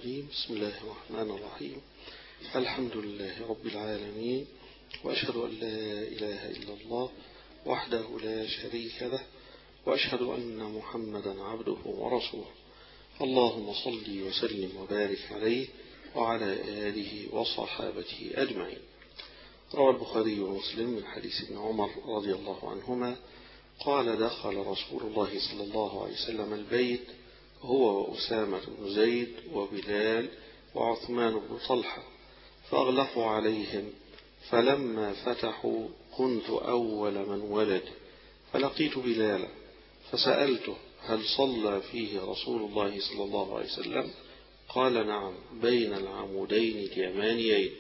الرجيم. بسم الله الرحمن الرحيم. الحمد لله رب العالمين، وأشهد أن لا إله إلا الله وحده لا شريك له، وأشهد أن محمدا عبده ورسوله. اللهم صل وسلم وبارك عليه وعلى آله وصحابته أجمعين. روى البخاري ومسلم من حديث ابن عمر رضي الله عنهما قال: دخل رسول الله صلى الله عليه وسلم البيت هو وأسامة بن زيد وبلال وعثمان بن طلحة، فأغلقوا عليهم، فلما فتحوا كنت أول من ولد، فلقيت بلالا فسألته: هل صلى فيه رسول الله صلى الله عليه وسلم؟ قال: نعم، بين العمودين اليمانيين.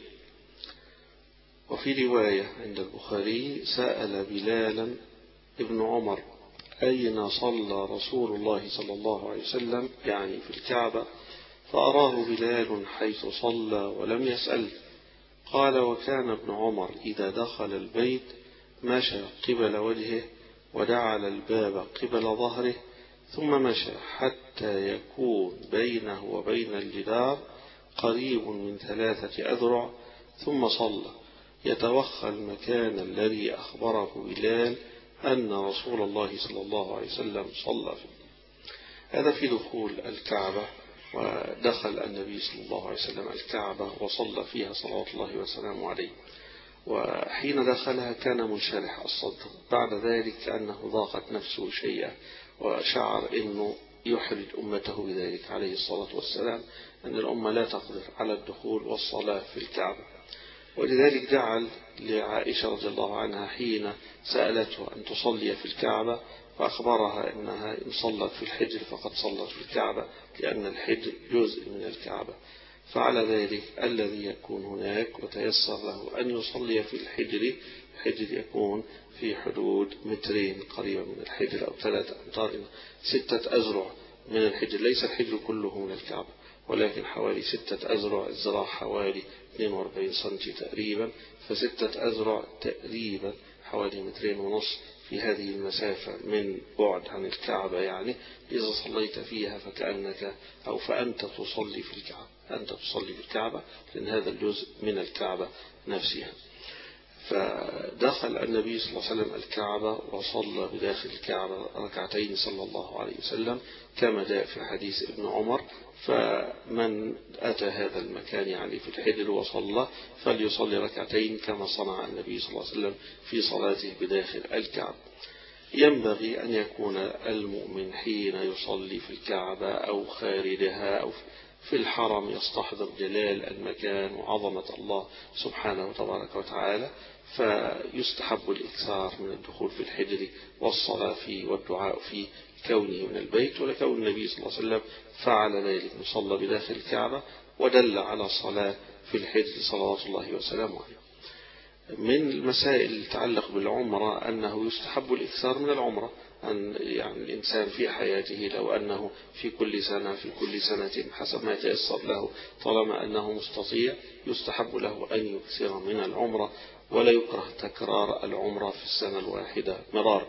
وفي رواية عند البخاري: سأل بلالا ابن عمر: أين صلى رسول الله صلى الله عليه وسلم؟ يعني في الكعبة. فأراه بلال حيث صلى ولم يسأل. قال: وكان ابن عمر إذا دخل البيت مشى قبل وجهه وجعل الباب قبل ظهره، ثم مشى حتى يكون بينه وبين الجدار قريب من 3 أذرع، ثم صلى يتوخى المكان الذي أخبره بلال أن رسول الله صلى الله عليه وسلم صلى فيه. هذا في دخول الكعبة. ودخل النبي صلى الله عليه وسلم الكعبة وصلى فيها صلوات الله وسلامه عليه، وحين دخلها كان منشرح الصدر. بعد ذلك كأنه ضاقت نفسه شيئا وشعر أنه يحرج أمته بذلك عليه الصلاة والسلام، أن الأمة لا تقدر على الدخول والصلاة في الكعبة. ولذلك جعل لعائشة رضي الله عنها حين سألته أن تصلي في الكعبة، فأخبرها أنها إن صلت في الحجر فقد صلت في الكعبة، لأن الحجر جزء من الكعبة. فعلى ذلك الذي يكون هناك وتيسر له أن يصلي في الحجر يكون في حدود 2 قريبا من الحجر، أو 3 أمتار 6 أذرع من الحجر. ليس الحجر كله من الكعبة، ولكن حوالي 6 أذرع، الذراع حوالي 42 سنتي تقريبا، ف6 أذرع تقريبا حوالي 2.5 متر في هذه المسافة من بعد عن الكعبة. يعني إذا صليت فيها فكأنك أو فأنت تصلي في الكعبة، أنت تصلي في الكعبة، لأن هذا الجزء من الكعبة نفسها. فدخل النبي صلى الله عليه وسلم الكعبة وصلى بداخل الكعبة 2 صلى الله عليه وسلم كما جاء في حديث ابن عمر. فمن أتى هذا المكان يعني في الحجر وصلى فليصلي 2 كما صنع النبي صلى الله عليه وسلم في صلاته بداخل الكعبة. ينبغي أن يكون المؤمن حين يصلي في الكعبة أو خارجها أو في الحرم يستحضر جلال المكان وعظمة الله سبحانه وتبارك وتعالى، فيستحب الإكثار من الدخول في الحجر والصلاة فيه والدعاء فيه كونه من البيت. ولكون النبي صلى الله عليه وسلم فعل ذلك صلى بداخل الكعبة ودل على الصلاة في الحجر صلوات الله وسلامه عليه. من المسائل اللي تتعلق بالعمرة أنه يستحب الإكثار من العمرة، أن يعني الإنسان في حياته لو أنه في كل سنة حسب ما يتيسر له طالما أنه مستطيع يستحب له أن يكثر من العمرة، ولا يكره تكرار العمرة في السنة الواحدة مرار.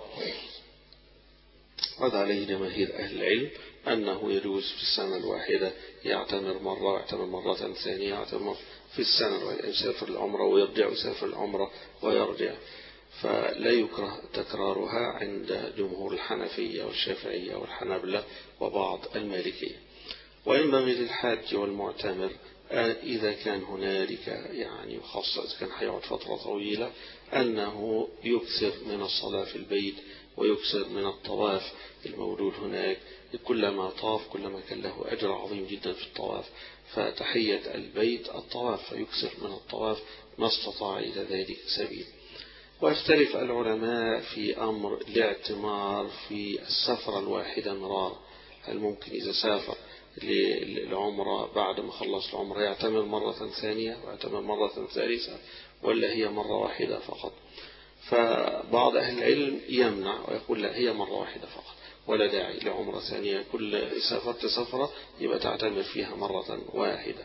هذا عليه جماهير أهل العلم أنه يجوز في السنة الواحدة يعتمر مرة ويعتمر مرة ثانية، يعتمر في السنة الواحدة، يسافر العمرة ويرجع ويسافر العمرة ويرجع، فلا يكره تكرارها عند جمهور الحنفية والشافعية والحنابلة وبعض المالكية. وينبغي للحاج والمعتمر إذا كان هنالك يعني خاصة إذا كان حيقعد فترة طويلة أنه يكثر من الصلاة في البيت ويكثر من الطواف الموجود هناك. كلما طاف كلما كان له أجر عظيم جدا في الطواف، فتحية البيت الطواف، فيكثر من الطواف ما استطاع إلى ذلك سبيل. ويختلف العلماء في أمر الاعتمار في السفرة الواحدة مرار. هل ممكن إذا سافر للعمرة بعد ما خلص العمرة يعتمر مرة ثانية ويعتمر مرة ثالثة، ولا هي مرة واحدة فقط؟ فبعض أهل العلم يمنع ويقول لا، هي مرة واحدة فقط ولا داعي لعمرة ثانية، كل سافرت سفرة يبقى تعتمر فيها مرة واحدة.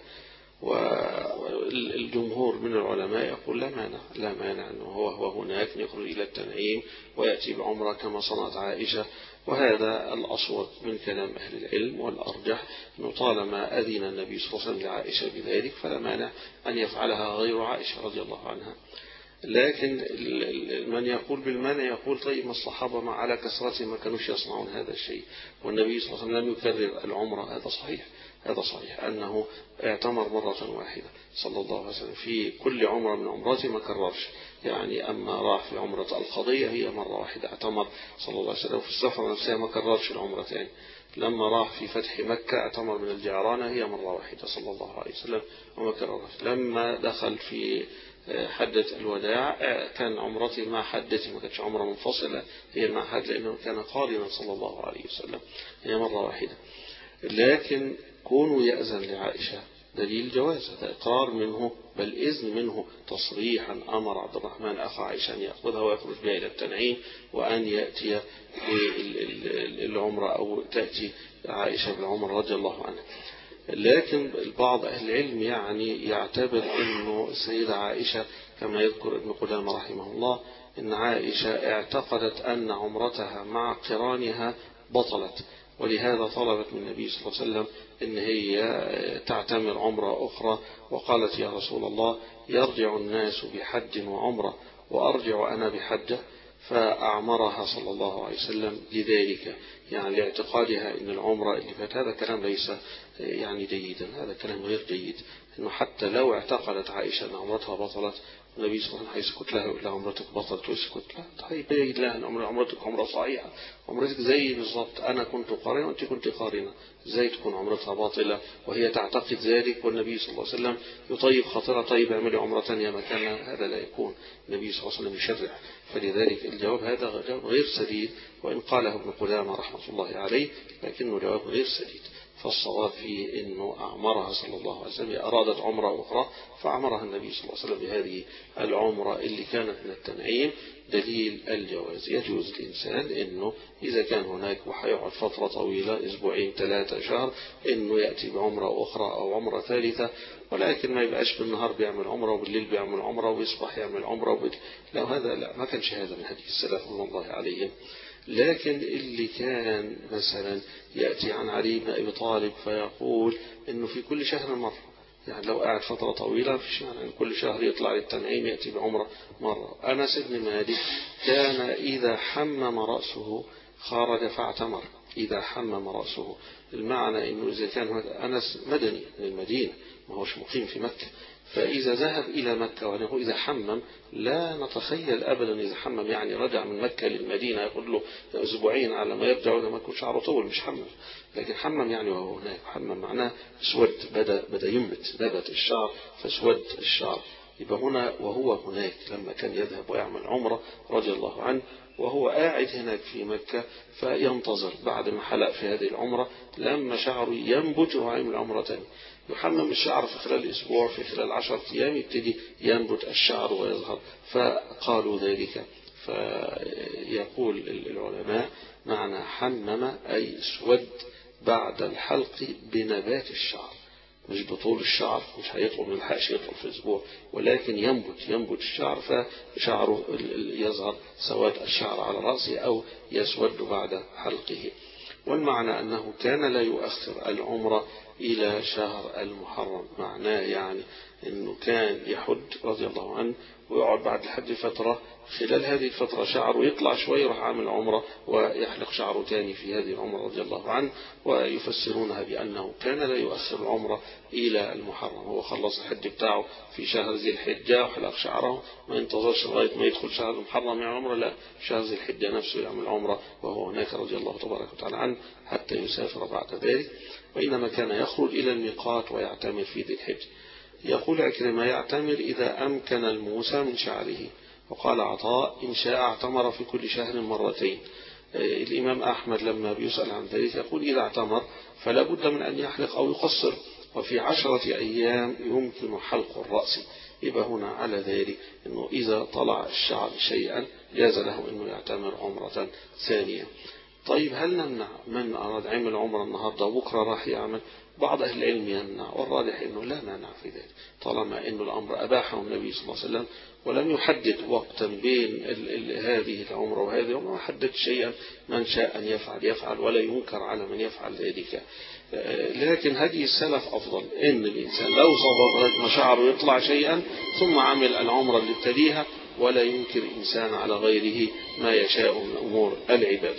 والجمهور من العلماء يقول لا مانع أنه هو هناك يخرج إلى التنعيم ويأتي بعمرة كما صنعت عائشة وهذا الأصوب من كلام أهل العلم، والأرجح أنه طالما أذن النبي صلى الله عليه وسلم لعائشة بذلك فلا مانع أن يفعلها غير عائشة رضي الله عنها. لكن من يقول بالمنع يقول طيب ما الصحابة مع على كثرتهم ما كانوش يصنعون هذا الشيء، والنبي صلى الله عليه وسلم لم يكرر العمرة. هذا صحيح أنه اعتمر مرة واحدة صلى الله عليه وسلم في كل عمرة من عمراته، ما كررش. يعني أما راح في عمرة القضية هي مرة واحدة اعتمر صلى الله عليه وسلم، في السفر نفسها ما كررش العمرة ثاني. لما راح في فتح مكة اعتمر من الجعرانة هي مرة واحدة صلى الله عليه وسلم وما كررش. لما دخل في حجة الوداع كان عمرته مع حجته، ما كانتش عمرة منفصلة، هي مع حج لأنه كان قارنا صلى الله عليه وسلم، هي مرة واحدة. لكن كونه يأذن لعائشة دليل جواز، هذا إقرار منه بل إذن منه تصريحا. أمر عبد الرحمن أخا عائشة أن يأخذها ويخرج بها إلى التنعيم وأن يأتي بالعمرة أو تأتي عائشة بالعمرة رضي الله عنها. لكن بعض أهل العلم يعني يعتبر أنه السيدة عائشة كما يذكر ابن قدامة رحمه الله أن عائشة اعتقدت أن عمرتها مع قرانها بطلت، ولهذا طلبت من النبي صلى الله عليه وسلم أن هي تعتمر عمرة أخرى، وقالت يا رسول الله يرجع الناس بحج وعمرة وأرجع أنا بحجة، فأعمرها صلى الله عليه وسلم لذلك، يعني لاعتقادها أن العمرة اللي فات. هذا كلام ليس يعني جيدا، هذا كلام غير جيد، أنه حتى لو اعتقدت عائشة أن عمرتها بطلت النبي صلى الله عليه وسلم هيسكت لها ويقول لها عمرتك بطلت ويسكت لها؟ طيب يبين لها أن عمرتك عمرة صحيحة، عمرتك زي بالضبط، أنا كنت قارنة وأنت كنت قارنة، ازاي تكون عمرتها باطلة وهي تعتقد ذلك والنبي صلى الله عليه وسلم يطيب خاطرها طيب اعملي عمرة ثانية مكانها؟ هذا لا يكون، النبي صلى الله عليه وسلم يشرع. فلذلك الجواب هذا جواب غير سديد، وإن قاله ابن قدامة رحمة الله عليه لكنه جواب غير سديد. فالصواب فيه أنه أعمرها صلى الله عليه وسلم، أرادت عمرة أخرى فأعمرها النبي صلى الله عليه وسلم بهذه العمرة اللي كانت من التنعيم. دليل الجواز، يجوز الإنسان أنه إذا كان هناك وحيقعد فترة طويلة أسبوعين 3 شهر أنه يأتي بعمرة أخرى أو عمرة ثالثة، ولكن ما يبقاش بالنهار بيعمل عمرة وبالليل بيعمل عمرة ويصبح يعمل عمرة لا، هذا لا، ما كانش هذا من حديث السلف رضي الله عليهم. لكن اللي كان مثلا يأتي عن علي بن أبي طالب فيقول إنه في كل شهر مرة، يعني لو قاعد فترة طويلة في يعني كل شهر يطلع للتنعيم يأتي بعمرة مرة. أنس بن مالك كان إذا حمم رأسه خرج فاعتمر، إذا حمم رأسه، المعنى إنه إذا كان أنس مدني من المدينة ما هوش مقيم في مكة، فإذا ذهب إلى مكة وأنه إذا حمم، لا نتخيل أبدا إذا حمم يعني رجع من مكة للمدينة يقول له أسبوعين على ما يرجع لما يكون شعره طول، مش حمم. لكن حمم يعني وهو هناك، حمم معناه اسود، بدأ ينبت، نبت الشعر فاسود الشعر. يبقى هنا وهو هناك لما كان يذهب ويعمل عمرة رضي الله عنه وهو قاعد هناك في مكة، فينتظر بعد ما حلق في هذه العمرة لما شعره ينبت ويعمل عمرة ثانية، يحمم الشعر في خلال أسبوع، في خلال 10 أيام يبتدي ينبت الشعر ويظهر. فقالوا ذلك. فيقول العلماء معنى حمم أي اسود بعد الحلق بنبات الشعر، مش بطول الشعر، مش هيطول من الحاش يطول في أسبوع، ولكن ينبت الشعر فشعره يظهر سواد الشعر على رأسه أو يسود بعد حلقه. والمعنى أنه كان لا يؤخر العمرة إلى شهر المحرم، معناه يعني أنه كان يحج رضي الله عنه ويقعد بعد الحج فترة، خلال هذه الفترة شعره يطلع شوي يروح عامل عمرة ويحلق شعره تاني في هذه العمرة رضي الله عنه، ويفسرونها بأنه كان لا يؤخر العمرة إلى المحرم، هو خلص الحج بتاعه في شهر ذي الحجة وحلق شعره، ما ينتظرش لغاية ما يدخل شهر المحرم يعمل عمرة، لا، شهر ذي الحجة نفسه يعمل عمرة وهو هناك رضي الله تبارك وتعالى عنه حتى يسافر بعد ذلك. وإنما كان يخرج إلى الميقات ويعتمر في ذي الحجة. يقول عكرمة يعتمر إذا أمكن الموسى من شعره، وقال عطاء إن شاء اعتمر في كل شهر مرتين. الإمام أحمد لما بيسأل عن ذلك يقول إذا اعتمر فلا بد من أن يحلق أو يقصر، وفي 10 أيام يمكن حلق الرأس. يبقى هنا على ذلك أنه إذا طلع الشعر شيئا جاز له أنه يعتمر عمرة ثانية. طيب هل نمنع من أراد عمل عمره النهاردة وبكرة راح يعمل؟ بعض أهل العلم يمنع، والراجح أنه لا مانع في ذلك طالما أن الأمر أباحه النبي صلى الله عليه وسلم ولم يحدد وقتا بين هذه العمرة وهذه العمرة، ما حدد شيئا، من شاء أن يفعل يفعل ولا ينكر على من يفعل ذلك. لكن هدي السلف أفضل، إن الإنسان لو صبر مشاعره يطلع شيئا ثم عمل العمرة اللي تليها، ولا ينكر إنسان على غيره ما يشاء من أمور العباد.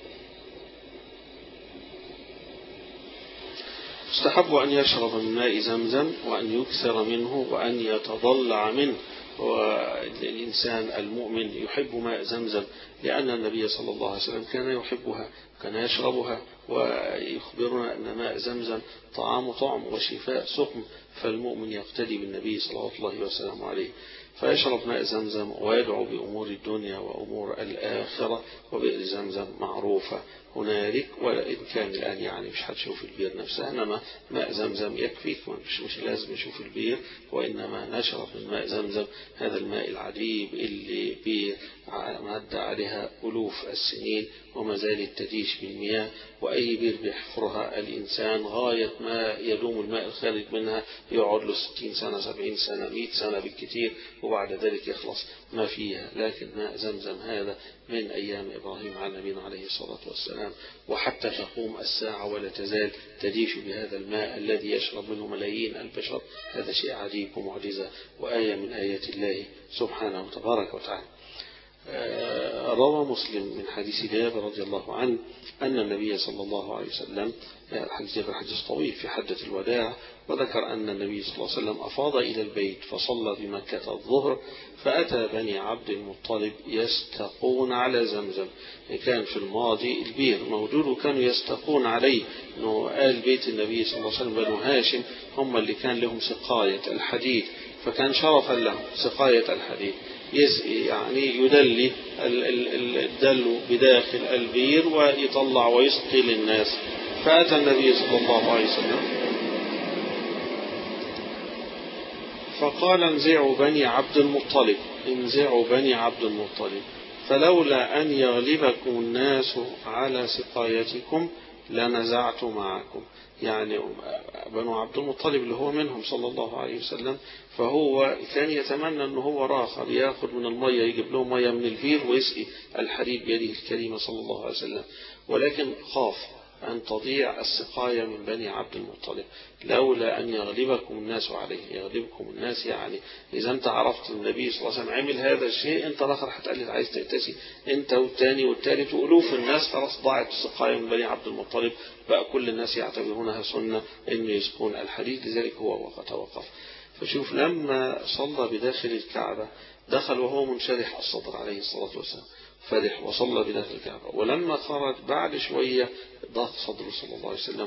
يستحب أن يشرب من ماء زمزم وأن يكثر منه وأن يتضلع منه. والإنسان المؤمن يحب ماء زمزم لأن النبي صلى الله عليه وسلم كان يحبها، كان يشربها، ويخبرنا أن ماء زمزم طعم وشفاء سقم، فالمؤمن يقتدي بالنبي صلى الله عليه وسلم عليه، فيشرب ماء زمزم ويدعو بأمور الدنيا وأمور الآخرة. وبئر زمزم معروفة هنالك، وإن كان الآن يعني مش هتشوف البير نفسها، إنما ماء زمزم يكفيك، مش لازم نشوف البير، وإنما نشرب من ماء زمزم، هذا الماء العجيب اللي بمادة عليها ألوف السنين وما زالت تديش بالمياه، وأي بير بيحفرها الإنسان غاية ما يدوم الماء الخارج منها يقعد له 60 سنة 70 سنة 100 سنة بالكثير، وبعد ذلك يخلص ما فيها. لكن ماء زمزم هذا من أيام إبراهيم على نبينا عليه الصلاة والسلام، وحتى تقوم الساعة ولا تزال تديش بهذا الماء الذي يشرب منه ملايين البشر. هذا شيء عجيب ومعجزة وآية من آيات الله سبحانه وتبارك وتعالى. روى مسلم من حديث جابر رضي الله عنه أن النبي صلى الله عليه وسلم، حديث جابر حديث طويل في حجة الوداع، وذكر أن النبي صلى الله عليه وسلم أفاض إلى البيت فصلى بمكة الظهر، فأتى بني عبد المطلب يستقون على زمزم. كان في الماضي البير موجود وكانوا يستقون عليه، أنه آل بيت النبي صلى الله عليه وسلم بنو هاشم هم اللي كان لهم سقاية الحديد، فكان شرفا لهم سقاية الحديد، يعني يدلي الدلو بداخل البير ويطلع ويسقي للناس. فأتى النبي صلى الله عليه وسلم فقال انزعوا بني عبد المطلب، انزعوا بني عبد المطلب، فلولا أن يغلبكم الناس على سقايتكم لنزعت معكم. يعني بنو عبد المطلب اللي هو منهم صلى الله عليه وسلم، فهو كان يتمنى أنه هو راخر يأخذ من المية، يجيب لهم مية من البير ويسقي الحديد بيده الكريمة صلى الله عليه وسلم، ولكن خاف أن تضيع السقاية من بني عبد المطلب. لولا أن يغلبكم الناس عليه، يغلبكم الناس يعني إذا أنت عرفت النبي صلى الله عليه وسلم عمل هذا الشيء، أنت الآخر هتقلد عايز تأتسي، أنت والثاني والثالث وألوف الناس، خلاص ضاعت السقاية من بني عبد المطلب، بقى كل الناس يعتبرونها سنة إنه يسقون الحديد، لذلك هو توقف. فشوف لما صلى بداخل الكعبة دخل وهو منشرح الصدر عليه الصلاة والسلام، فرح وصلى بداخل الكعبة، ولما خرج بعد شوية ضاق صدره صلى الله عليه وسلم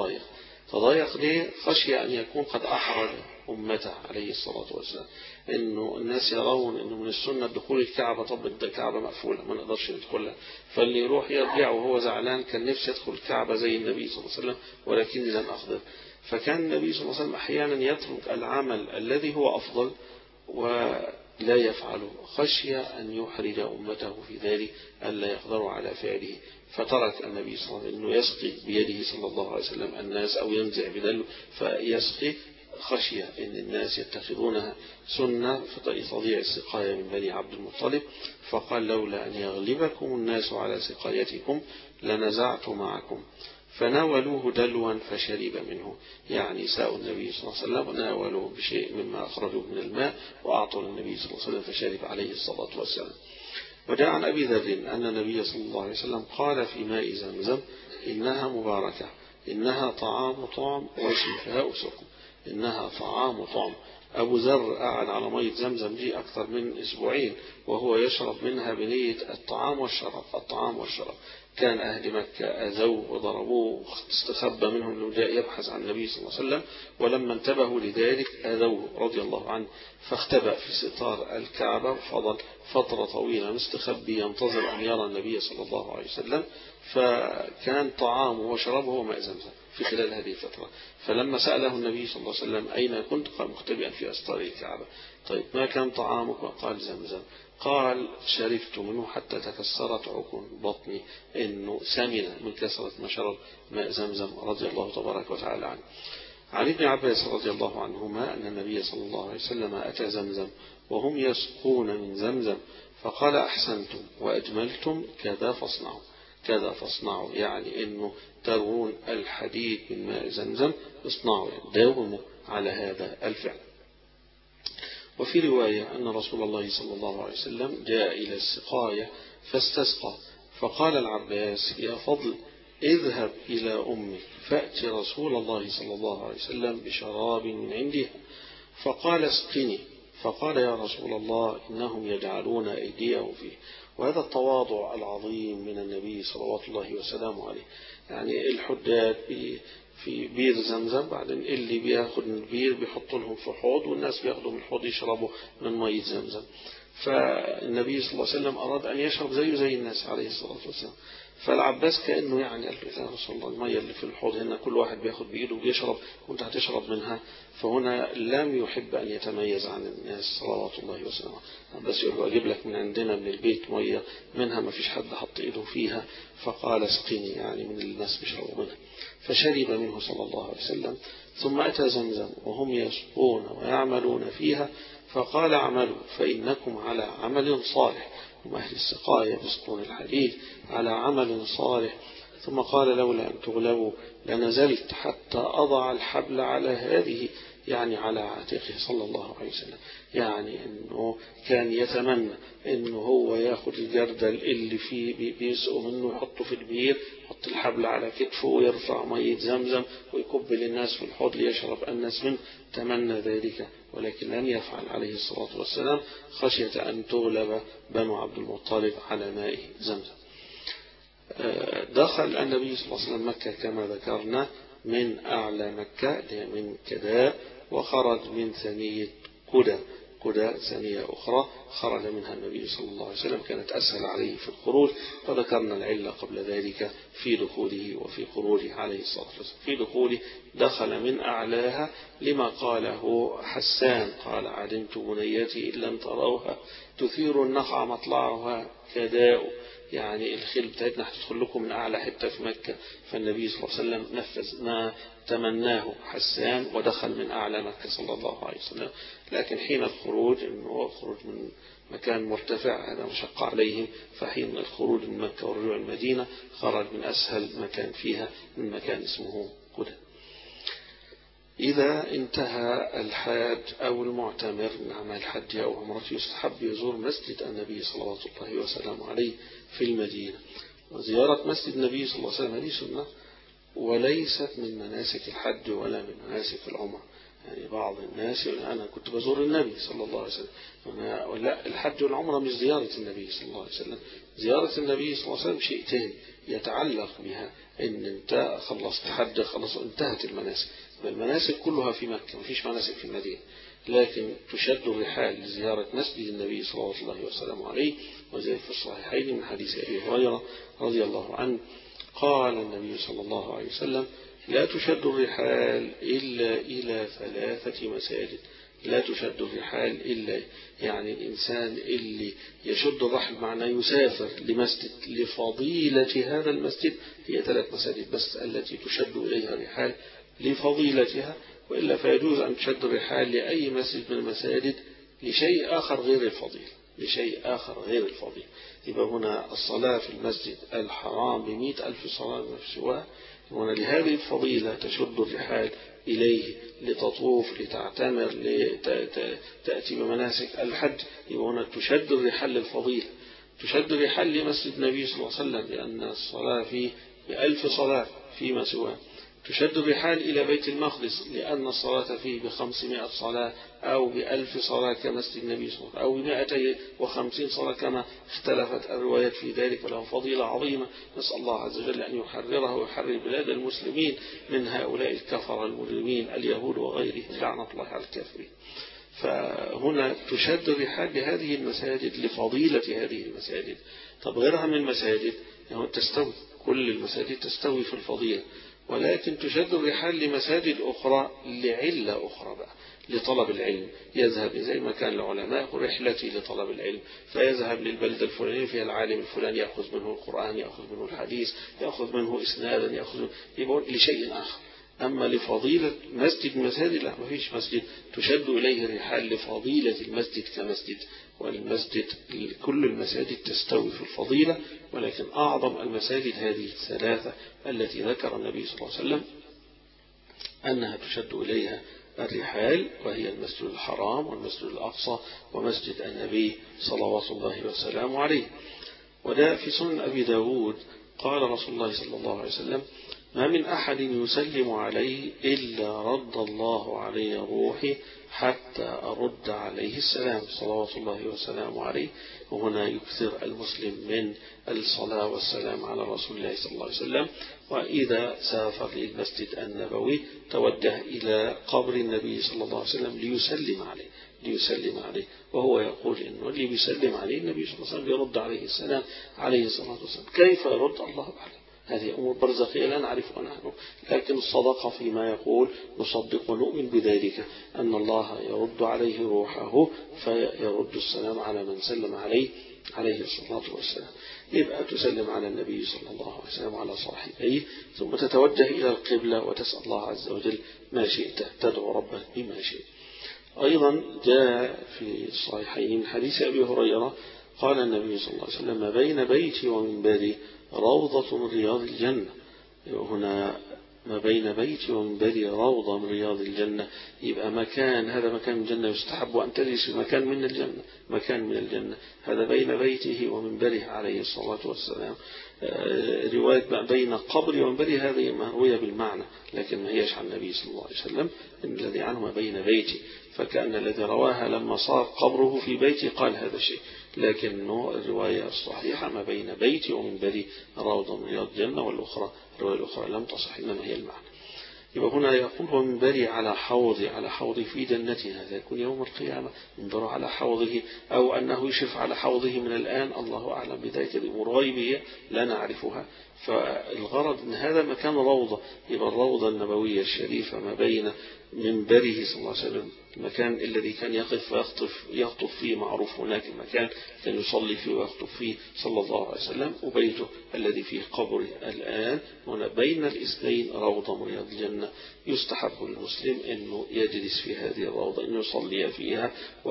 تضايق ليه؟ خشية أن يكون قد أحرج أمته عليه الصلاة والسلام، إنه الناس يرون إنه من السنة دخول الكعبة، طب الكعبة مقفولة ما نقدرش ندخلها، فاللي يروح يرجع وهو زعلان كان نفسه يدخل الكعبة زي النبي صلى الله عليه وسلم ولكني لن أقدر. فكان النبي صلى الله عليه وسلم أحيانا يترك العمل الذي هو أفضل ولا يفعله خشية أن يحرج أمته في ذلك ألا يقدروا على فعله، فترك النبي صلى الله عليه وسلم أنه يسقي بيده صلى الله عليه وسلم الناس أو ينزع بدله فيسقي، خشية أن الناس يتخذونها سنة فتضيع السقاية من بني عبد المطلب، فقال لولا أن يغلبكم الناس على سقايتكم لنزعت معكم، فناولوه دلوا فشرب منه. يعني ساءوا النبي صلى الله عليه وسلم وناولوه بشيء مما أخرجوا من الماء وأعطوا النبي صلى الله عليه وسلم فشرب عليه الصلاة والسلام. وجاء عن أبي ذر أن النبي صلى الله عليه وسلم قال في ماء زمزم إنها مباركة، إنها طعام وشفاء سقم، إنها طعام. أبو ذر قعد على مية زمزم دي أكثر من أسبوعين وهو يشرب منها بنية الطعام والشراب. كان أهل مكة أذوه وضربوه واستخبى منهم لو جاء يبحث عن النبي صلى الله عليه وسلم، ولما انتبهوا لذلك أذوه رضي الله عنه، فاختبأ في ستار الكعبة، فضل فترة طويلة مستخبي ينتظر أن يرى النبي صلى الله عليه وسلم، فكان طعامه وشرابه هو ماء زمزم في خلال هذه الفترة. فلما سأله النبي صلى الله عليه وسلم أين كنت؟ قال مختبئا في أستار الكعبة. طيب ما كان طعامك؟ قال زمزم. قال شربت منه حتى تكسرت عقون بطني، إنه سمن من كثرة ما شرب ماء زمزم رضي الله تبارك وتعالى عنه. عن ابن عباس رضي الله عنهما أن النبي صلى الله عليه وسلم أتى زمزم وهم يسقون من زمزم فقال أحسنتم وأجملتم كذا فاصنعوا. كذا فاصنعوا يعني إنه ترون الحديد من ماء زمزم اصنعوا، داوموا على هذا الفعل. وفي رواية أن رسول الله صلى الله عليه وسلم جاء إلى السقاية فاستسقى فقال العباس يا فضل اذهب إلى أمك فأت رسول الله صلى الله عليه وسلم بشراب من عندها. فقال اسقني، فقال يا رسول الله إنهم يجعلون أيديهم فيه. وهذا التواضع العظيم من النبي صلوات الله وسلامه عليه. يعني الحداد في بير زمزم، بعدين اللي بياخد من البير بيحط لهم في حوض والناس بياخدوا من الحوض يشربوا من مية زمزم. فالنبي صلى الله عليه وسلم أراد أن يشرب زي الناس عليه الصلاة والسلام. فالعباس كأنه يعني قال له يا رسول الله المية اللي في الحوض هنا كل واحد بياخد بإيده وبيشرب وانت هتشرب منها. فهنا لم يحب أن يتميز عن الناس صلوات الله وسلامه. بس يقول أجيب لك من عندنا من البيت مية منها ما فيش حد حط إيده فيها. فقال اسقني يعني من الناس بيشربوا منها. فشرب منه صلى الله عليه وسلم. ثم أتى زمزم وهم يسقون ويعملون فيها فقال اعملوا فإنكم على عمل صالح. هم أهل السقاية يسقون الحديد على عمل صالح. ثم قال لولا أن تغلبوا لنزلت حتى أضع الحبل على هذه، يعني على عاتقه صلى الله عليه وسلم. يعني أنه كان يتمنى أنه هو ياخد الجردل اللي فيه بيسقوا منه يحطه في البير، يحط الحبل على كتفه ويرفع مية زمزم ويكب للناس في الحوض ليشرب الناس منه. تمنى ذلك ولكن لم يفعل عليه الصلاة والسلام خشية أن تغلب بنو عبد المطلب على ماء زمزم. دخل النبي صلى الله عليه وسلم مكة كما ذكرنا من أعلى مكة من كداء، وخرج من ثنية كدى ثانية أخرى خرج منها النبي صلى الله عليه وسلم، كانت أسهل عليه في الخروج. فذكرنا العلة قبل ذلك في دخوله وفي خروجه عليه الصلاة والسلام. في دخوله دخل من أعلاها لما قاله حسان قال علمت بنيتي إن لم تروها تثير النخع مطلعها كداء، يعني الخيل بتاعتنا هتدخل لكم من أعلى حتة في مكة. فالنبي صلى الله عليه وسلم نفذ ما تمناه حسان ودخل من أعلى مكة صلى الله عليه وسلم. لكن حين الخروج إنه خروج من مكان مرتفع هذا مشق عليهم، فحين الخروج من مكة والرجوع المدينة خرج من أسهل مكان فيها من مكان اسمه كدى. إذا انتهى الحاج أو المعتمر من عمل الحج أو عمرة يستحب يزور مسجد النبي صلوات الله وسلامه عليه في المدينة. وزيارة مسجد النبي صلى الله عليه وسلم هذه سنة وليست من مناسك الحج ولا من مناسك العمرة. يعني بعض الناس يقول أنا كنت بزور النبي صلى الله عليه وسلم. لا، الحج والعمرة مش زيارة النبي صلى الله عليه وسلم. زيارة النبي صلى الله عليه وسلم شيء تاني يتعلق بها إن أنت خلصت حج خلص انتهت المناسك. المناسك كلها في مكة، مفيش مناسك في المدينة. لكن تشد الرحال لزيارة مسجد النبي صلى الله عليه وسلم عليه. وذلك في الصحيحين من حديث أبي هريرة رضي الله عنه قال النبي صلى الله عليه وسلم لا تشد الرحال إلا إلى 3 مساجد. لا تشد الرحال إلا يعني الإنسان اللي يشد الرحل معناه يسافر لمسجد لفضيلة هذا المسجد هي 3 مساجد بس التي تشد إليها الرحال لفضيلتها، وإلا فيجوز أن تشد الرحال لأي مسجد من المساجد لشيء آخر غير الفضيل، لشيء آخر غير الفضيل. يبقى هنا الصلاة في المسجد الحرام ب100,000 صلاة سواه، هنا لهذه الفضيلة تشد الرحال إليه لتطوف لتعتمر لتأتي بمناسك الحج. يبقى هنا تشد الرحال للفضيلة. تشد الرحال لمسجد النبي صلى الله عليه وسلم لأن الصلاة فيه ب1000 صلاة فيما سواه. تشد الرحال إلى بيت المقدس لأن الصلاة فيه ب500 صلاة أو ب1000 صلاة كمسجد النبي صلى الله عليه وسلم أو ب250 صلاة كما اختلفت الروايات في ذلك، وله فضيلة عظيمة. نسأل الله عز وجل أن يحرره ويحرر بلاد المسلمين من هؤلاء الكفر المجرمين اليهود وغيرهم لعنة الله على الكافرين. فهنا تشد الرحال لهذه المساجد لفضيلة هذه المساجد. طب غيرها من المساجد يعني تستوي، كل المساجد تستوي في الفضيلة، ولكن تشد الرحال لمساجد أخرى لعلة أخرى بقى، لطلب العلم. يذهب زي ما كان العلماء رحلتي لطلب العلم، فيذهب للبلدة الفلانية فيها العالم الفلاني يأخذ منه القرآن، يأخذ منه الحديث، يأخذ منه إسنادا، يأخذ لشيء آخر. أما لفضيلة مسجد مساجد لا، ما فيش مسجد تشد إليه الرحال لفضيلة المسجد كمسجد، والمسجد كل المساجد تستوي في الفضيلة، ولكن أعظم المساجد هذه الثلاثة التي ذكر النبي صلى الله عليه وسلم أنها تشد إليها الرحال، وهي المسجد الحرام والمسجد الأقصى ومسجد النبي صلوات الله وسلامه عليه. وده في سنن أبي داود قال رسول الله صلى الله عليه وسلم: ما من أحد يسلم عليه إلا رد الله علي روحي حتى أرد عليه السلام صلوات الله وسلامه عليه. وهنا يكثر المسلم من الصلاة والسلام على رسول الله صلى الله عليه وسلم. وإذا سافر للمسجد النبوي توجه إلى قبر النبي صلى الله عليه وسلم ليسلم عليه، وهو يقول إنه اللي بيسلم عليه النبي صلى الله عليه وسلم يرد عليه السلام عليه الصلاة والسلام. كيف يرد؟ الله أعلم، هذه أمور برزخية لا نعرفها نحن، لكن الصدق فيما يقول نصدق ونؤمن بذلك، أن الله يرد عليه روحه فيرد السلام على من سلم عليه الصلاة والسلام. يبقى تسلم على النبي صلى الله عليه وسلم وعلى صاحبيه، ثم تتوجه إلى القبلة وتسأل الله عز وجل ما شئت، تدعو ربك بما شئت. أيضا جاء في الصحيحين من حديث أبي هريرة قال النبي صلى الله عليه وسلم: ما بين بيتي ومنبري روضة من رياض الجنة. هنا ما بين بيتي ومنبري روضة من رياض الجنة، يبقى هذا مكان من الجنة، يستحب أن تجلس في مكان من الجنة. هذا بين بيته ومنبره عليه الصلاة والسلام. رواية بين قبري ومنبري هذه مروية بالمعنى، لكن ما هيش عن النبي صلى الله عليه وسلم، إن الذي عنه ما بين بيتي، فكأن الذي رواها لما صار قبره في بيتي قال هذا الشيء، لكنه الرواية الصحيحة ما بين بيتي ومنبري روضة من رياض الجنة، والأخرى الرواية الأخرى لم تصح، إنما هي المعنى. يبقى هنا يقول: ومنبري على حوضي في جنتي. هذا يكون يوم القيامة، منبر على حوضه، أو أنه يشرف على حوضه من الآن، الله أعلم بذلك، الأمور غيبية لا نعرفها. فالغرض من هذا مكان روضة، يبقى الروضة النبوية الشريفة ما بين منبره صلى الله عليه وسلم، المكان الذي كان يقف ويخطب فيه، معروف هناك المكان كان يصلي فيه ويخطب فيه صلى الله عليه وسلم، وبيته الذي فيه قبره الآن. هنا بين الاثنين روضة من رياض الجنة، يستحب للمسلم أنه يجلس في هذه الروضة، أنه يصلي فيها،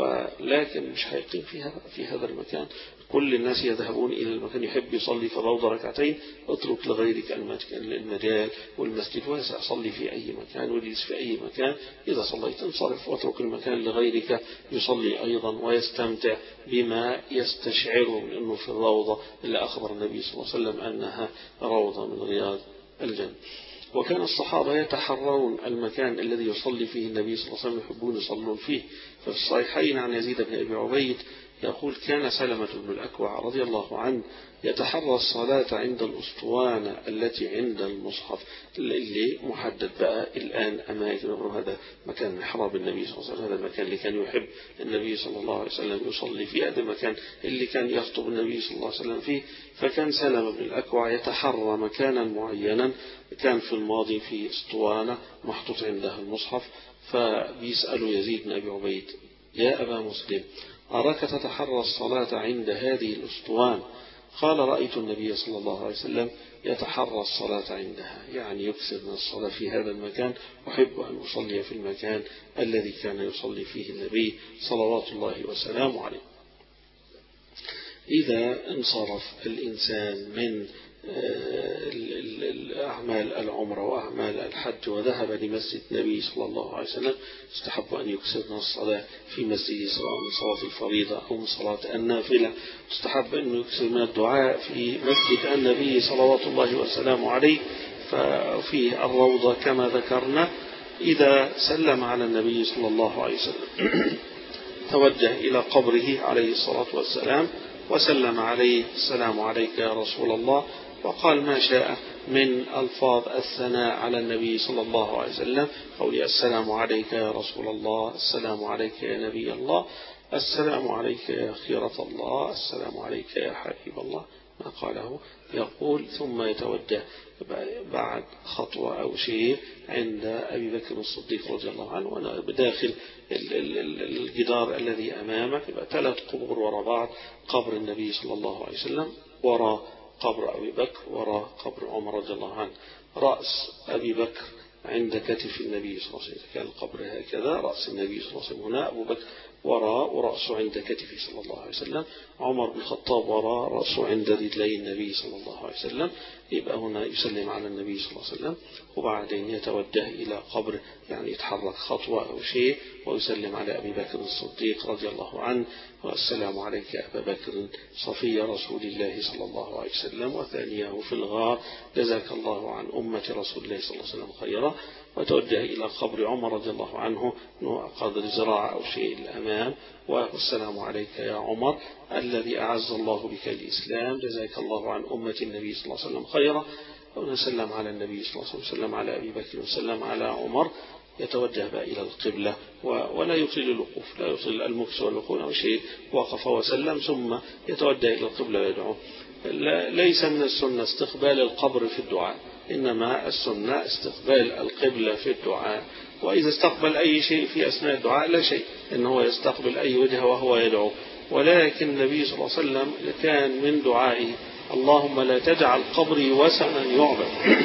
ولكن مش هيقيم في هذا المكان. كل الناس يذهبون إلى المكان، يحب يصلي في الروضة ركعتين، اترك لغيرك المجال، والمسجد واسع، صلي في أي مكان واجلس في أي مكان، إذا صليت انصرف واترك المكان لغيرك يصلي أيضا ويستمتع بما يستشعره من أنه في الروضة اللي أخبر النبي صلى الله عليه وسلم أنها روضة من رياض الجنة. وكان الصحابة يتحرون المكان الذي يصلي فيه النبي صلى الله عليه وسلم، يحبون يصلون فيه. ففي الصحيحين عن يزيد بن أبي عبيد يقول: كان سلمة بن الأكوع رضي الله عنه يتحرى الصلاة عند الأسطوانة التي عند المصحف، اللي محدد بقى الآن أماكن، هذا مكان محراب النبي صلى الله عليه وسلم، هذا المكان اللي كان يحب النبي صلى الله عليه وسلم يصلي فيه، هذا المكان اللي كان يخطب النبي صلى الله عليه وسلم فيه. فكان سلمة بن الأكوع يتحرى مكانا معينا، كان في الماضي في أسطوانة محطوط عندها المصحف، فبيسألوا يزيد بن أبي عبيد: يا أبا مسلم، أراك تتحرى الصلاة عند هذه الأسطوانة؟ قال: رأيت النبي صلى الله عليه وسلم يتحرى الصلاة عندها، يعني يكثر من الصلاة في هذا المكان، أحب أن أصلي في المكان الذي كان يصلي فيه النبي صلوات الله وسلامه عليه. إذا انصرف الإنسان من أعمال العمرة وأعمال الحج وذهب لمسجد النبي صلى الله عليه وسلم، استحب أن يكثر من الصلاة في مسجد، سواء من صلاة الفريضة أو من صلاة النافلة. استحب أن يكثر من الدعاء في مسجد النبي صلوات الله وسلامه عليه، ففي الروضة كما ذكرنا. إذا سلم على النبي صلى الله عليه وسلم توجه إلى قبره عليه الصلاة والسلام وسلم عليه: السلام عليك يا رسول الله، وقال ما شاء من ألفاظ الثناء على النبي صلى الله عليه وسلم، قول: السلام عليك يا رسول الله، السلام عليك يا نبي الله، السلام عليك يا خيرة الله، السلام عليك يا حبيب الله، ما قاله، يقول ثم يتوجه بعد خطوة أو شيء عند أبي بكر الصديق رضي الله عنه، وأنا بداخل الجدار الذي أمامك، يبقى 3 قبور وراء بعض، قبر النبي صلى الله عليه وسلم، وراء قبر أبي بكر، وراء قبر عمر رضي الله عنه. رأس أبي بكر عند كتف النبي صلى الله عليه وسلم، كان القبر هكذا، رأس النبي صلى الله عليه وسلم هنا، أبو بكر وراء ورأسه عند كتفه صلى الله عليه وسلم، عمر بن الخطاب وراء رأسه عند رجلي النبي صلى الله عليه وسلم. يبقى هنا يسلم على النبي صلى الله عليه وسلم، وبعدين يتوجه إلى قبر، يعني يتحرك خطوة أو شيء ويسلم على أبي بكر الصديق رضي الله عنه، والسلام عليك أبا بكر صفي رسول الله صلى الله عليه وسلم وثانيه في الغار، جزاك الله عن أمة رسول الله صلى الله عليه وسلم خيرا. وتوجه إلى قبر عمر رضي الله عنه قدر زراعة أو شيء الأمام، والسلام عليك يا عمر الذي أعز الله بك الإسلام، جزاك الله عن أمة النبي صلى الله عليه وسلم خيرا. ونسلم على النبي صلى الله عليه وسلم على أبي بكر وسلم على عمر. يتوجه بقى إلى القبلة ولا يطيل الوقوف، لا يطيل المكس والوقوف أو شيء، وقف وسلم ثم يتوجه إلى القبلة ويدعو. ليس من السنة استقبال القبر في الدعاء، إنما السنة استقبال القبلة في الدعاء. وإذا استقبل أي شيء في أثناء الدعاء لا شيء، إنه يستقبل أي وجهة وهو يدعو. ولكن النبي صلى الله عليه وسلم كان من دعائه اللهم لا تجعل قبري وثنا يعبد.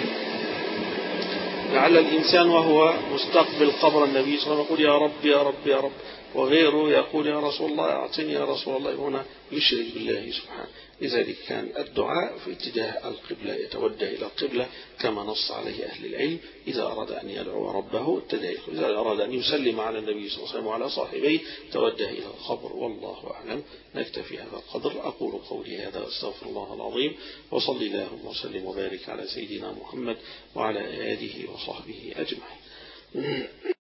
لعل الإنسان وهو مستقبل قبر النبي صلى الله عليه وسلم يقول يا رب يا رب يا رب، وغيره يقول يا رسول الله أعطني يا رسول الله، هنا يشرك بالله سبحانه. لذلك كان الدعاء في اتجاه القبلة، يتوجه إلى القبلة كما نص عليه أهل العلم. إذا أراد أن يدعو ربه اتجه، إذا أراد أن يسلم على النبي صلى الله عليه وسلم وعلى صاحبيه توجه إلى القبر. والله أعلم. نكتفي هذا القدر. أقول قولي هذا واستغفر الله العظيم، وصلي اللهم وسلم وبارك على سيدنا محمد وعلى آله وصحبه أجمعين.